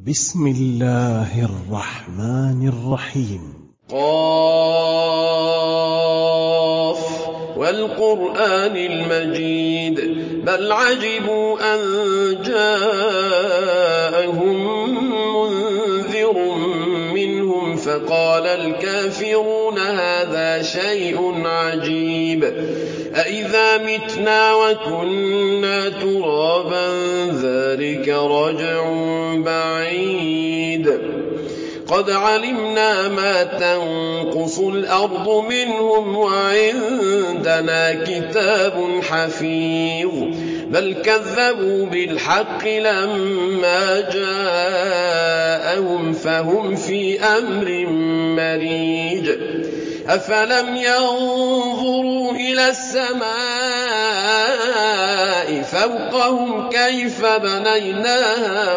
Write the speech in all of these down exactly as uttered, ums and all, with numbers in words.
بسم الله الرحمن الرحيم. قاف والقرآن المجيد بل عجبوا أن جاءهم منذر منهم فقال الكافرون هذا شيء عجيب أإذا متنا وكنا ترابا ذلك رجع بعيد قد علمنا ما تنقص الأرض منهم وعندنا كتاب حفيظ بل كذبوا بالحق لما جاءهم فهم في أمر مريج أفلم ينظروا إلى السماء فوقهم كيف بنيناها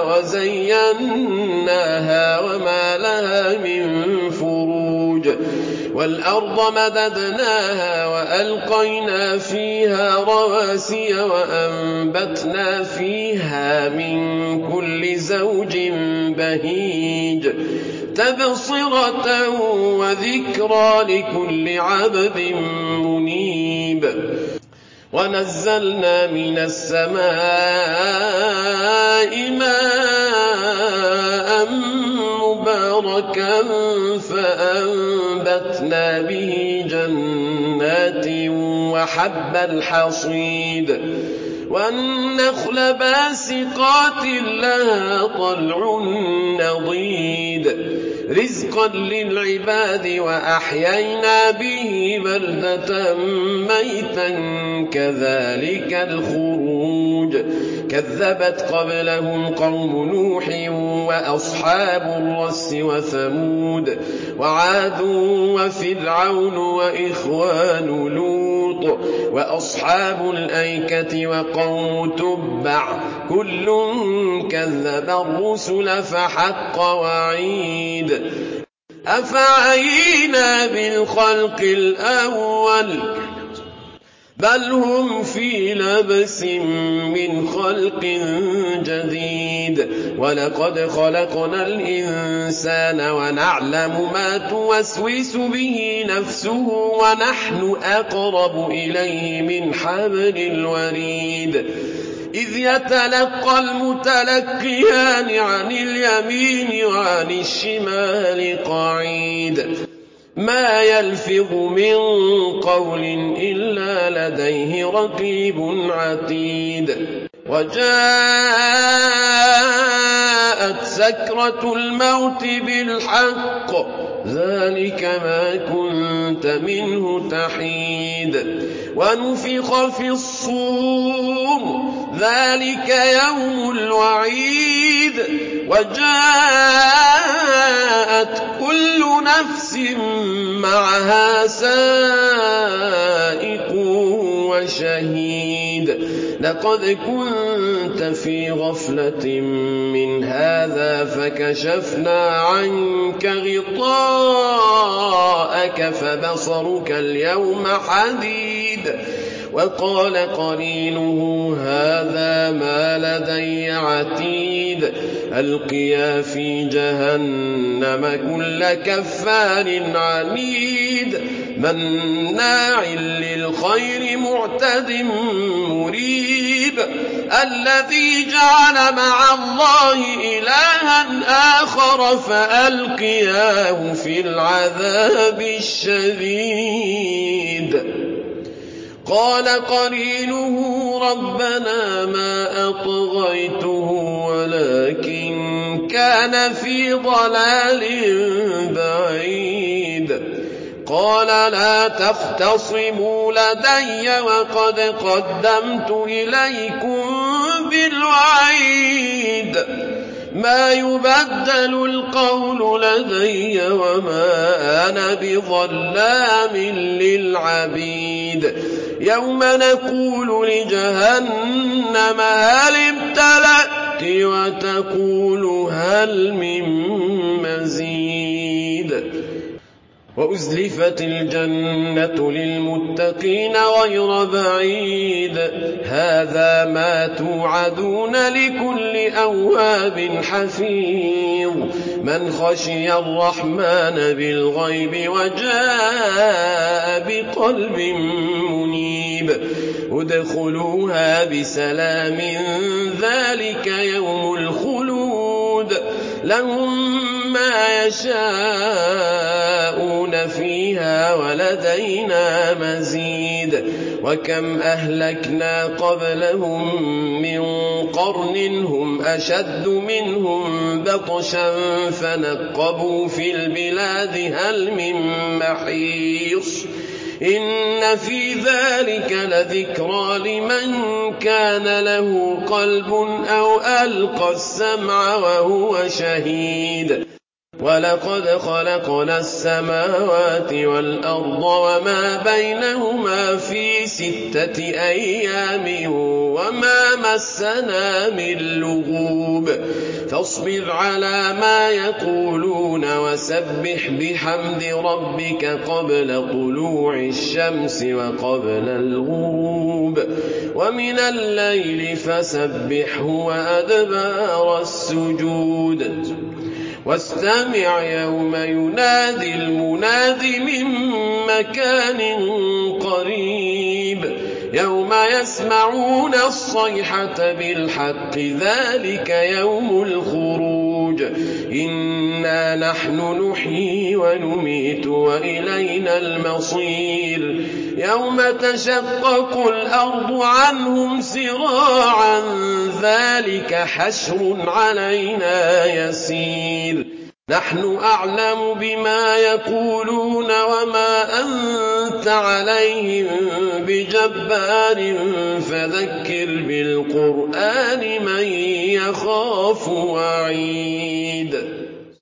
وزيناها وما لها من فروج والأرض مددناها وألقينا فيها رواسي وأنبتنا فيها من كل زوج بهيج تبصرة وذكرى لكل عبد منيب ونزلنا من السماء ماء مباركا فأنبتنا به جنات وحب الحصيد والنخل باسقات لها طلع نضيد رزقا للعباد وأحيينا به بلدة ميتا كذلك الخروج كذبت قبلهم قوم نوح وأصحاب الرس وثمود وعاد وفرعون وإخوان لوط وأصحاب الأيكة وقوم تبع كل كذب الرسل فحق وعيد أفعينا بالخلق الأول بل هم في لبس من خلق جديد ولقد خلقنا الإنسان ونعلم ما توسوس به نفسه ونحن أقرب إليه من حبل الوريد إذ يتلقى المتلقيان عن اليمين وعن الشمال قعيد ما يلفظ من قول إلا لديه رقيب عتيد وجاءت سكرة الموت بالحق ذلك ما كنت منه تحيد ونفخ في الصور ذلك يوم الوعيد وجاءت كل نفس معها سائق وشهيد لقد كنت في غفلة من هذا فكشفنا عنك غطاءك فبصرك اليوم حديد وقال قرينه هذا ما لدي عتيد ألقيا في جهنم كل كفار عنيد مناع للخير معتد مريب الذي جعل مع الله إلها آخر فألقياه في العذاب الشديد قال قرينه ربنا ما أطغيته ولكن كان في ضلال بعيد قال لا تختصموا لدي وقد قدمت إليكم بالوعيد ما يبدل القول لدي وما أنا بظلام للعبيد يوم نقول لجهنم هل امتلأت وتقول هل من مزيد وأزلفت الجنة للمتقين غير بعيد هذا ما توعدون لكل أواب حفيظ من خشي الرحمن بالغيب وجاء بقلب منيب ادخلوها بسلام ذلك يوم الخلود لهم ما يشاءون فيها ولدينا مزيد وكم أهلكنا قبلهم من قرن هم أشد منهم بطشا فنقبوا في البلاد هل من محيص إن في ذلك لذكرى لمن كان له قلب أو ألقى السمع وهو شهيد ولقد خلقنا السماوات والأرض وما بينهما في ستة أيام وما مسنا من لغوب فاصبر على ما يقولون وسبح بحمد ربك قبل طلوع الشمس وقبل الغروب ومن الليل فسبحه وأدبار السجود واستمع يوم ينادي المناد من مكان قريب يوم يسمعون الصيحة بالحق ذلك يوم الخروج إنا نحن نحيي ونميت وإلينا المصير يوم تشقق الأرض عنهم سراعا ذلك حشر علينا يسير نحن أعلم بما يقولون وما أنت عليهم بجبار فذكر بالقرآن من يخاف وعيد